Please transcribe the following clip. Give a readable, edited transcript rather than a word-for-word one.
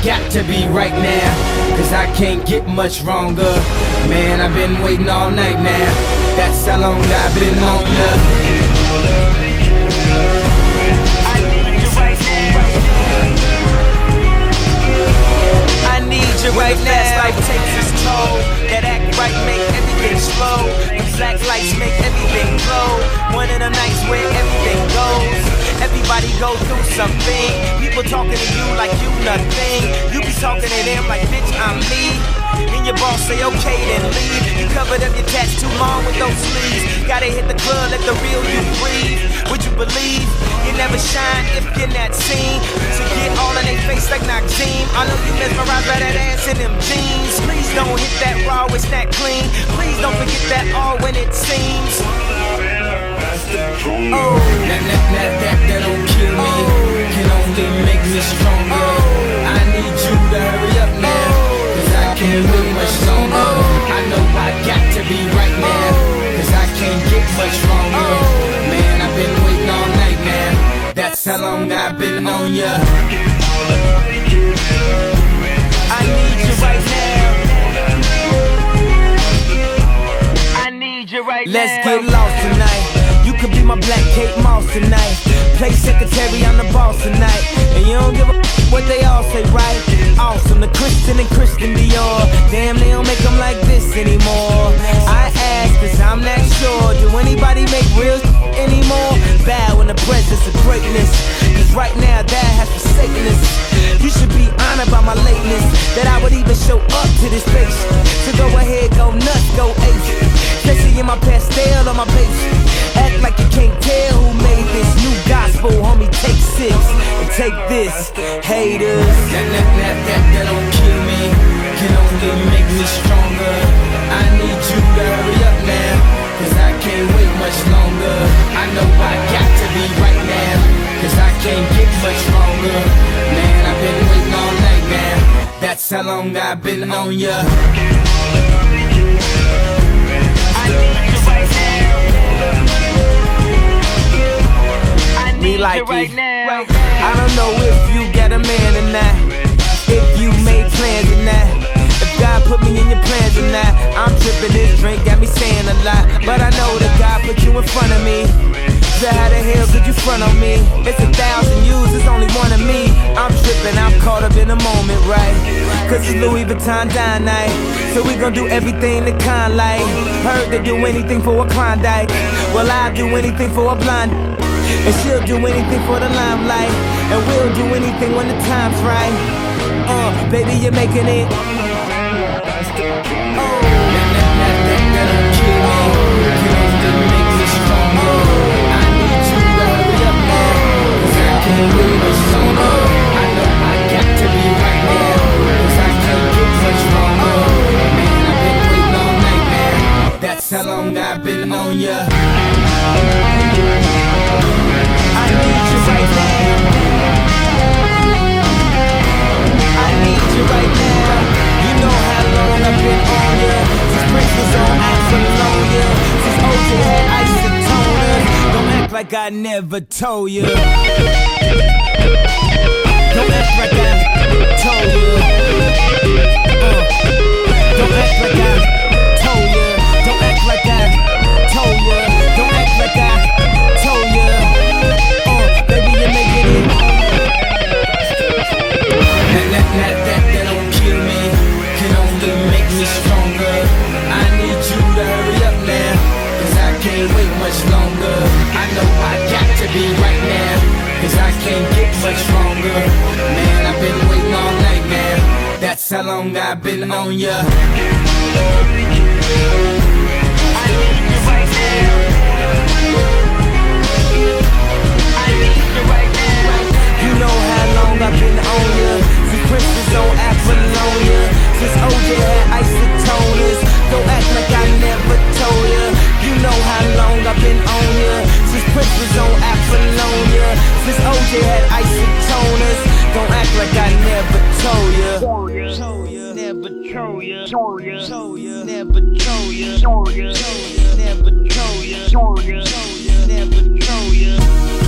got to be right now, cause I can't get much wronger. Man, I've been waiting all night now. That's how long I've been on ya. I need you right now. I need you right now. Fast life takes its toll. That act right make everything slow. And black lights make everything glow. One of the nights where everything goes. Everybody go through something. People talking to you like you nothing. You be talking to them like, bitch, I'm me. And your boss say, okay, then leave. You covered up your tats too long with those sleeves. Gotta hit the club, let the real you breathe. Would you believe you never shine if you're not seen? So get all in their face like Naxim. I know you mesmerized by that ass in them jeans. Please don't hit that raw, it's not clean. Please don't forget that all when it seems. Oh, that don't kill me, can only make me stronger. I need you to hurry up now, cause I can't wait much longer. I know I got to be right now, cause I can't get much longer. Man, I've been waiting all night now. That's how long I've been on ya. I need you right now. I need you right now. Let's get lost tonight. You could be my black Kate Moss tonight. Play secretary, I'm the boss tonight. And you don't give a what they all say, right? Awesome, the Christian and Christian Dior. Damn, they don't make them like this anymore. I ask, cause I'm not sure. Do anybody make real anymore? Bow in the presence of greatness, cause right now that has forsaken us. You should be honored by my lateness, that I would even show up to this place. So go ahead, go nuts, go ace. Especially in my pastel on my page. Act like you can't tell who made this new gospel, homie. Take 6 and take this, haters. That don't kill me, can only make me stronger. I need you to hurry up now, cause I can't wait much longer. I know I got to be right now, cause I can't get much longer. Man, I've been waiting all night now. That's how long I've been on ya. I need you right now. Me like it right now. I don't know if you got a man or not, if you made plans or not, if God put me in your plans or not. I'm tripping, this drink got me saying a lot, but I know that God put you in front of me. So how the hell could you front on me? It's 1,000 yous, it's only one of me. I'm tripping, I'm caught up in the moment, right? Cause it's Louis Vuitton dine night, so we gon' do everything the kind like. Heard they do anything for a Klondike. Well, I'll do anything for a blonde, and she'll do anything for the limelight, and we'll do anything when the time's right. Baby, you're making it. That don't kill me, can only make me stronger. I need you to hurry up now, cause I can't wait much longer. I know I got to be right now, cause I can't get much longer. Man, I've been waiting all night now. That's how long I've been on ya. I need you right now. I need you right now. You know how long I've been on ya. Since Prince was on Apollonia, since OJ had isotoners. Don't act like I never told ya. Don't act like I told ya. Don't act like I told ya. Don't act like I told ya. Don't act like I told ya. Baby, you're making it. That don't kill me, can only make me stronger. I need you to hurry up now, cause I can't wait much longer. I know I got to be right now, cause I can't get much longer. Man, I've been waiting all night now. That's how long I've been on ya. I need you right now. I need you right now. You know how long I've been on ya. Since Prince was on Apollonia, since OJ had isotoners. Don't act like I never told ya. You know how long I've been on ya. Since Prince was on Apollonia, since OJ had isotoners. Don't act like I never told ya. Never told ya. Never told ya. Never told ya. Never told ya.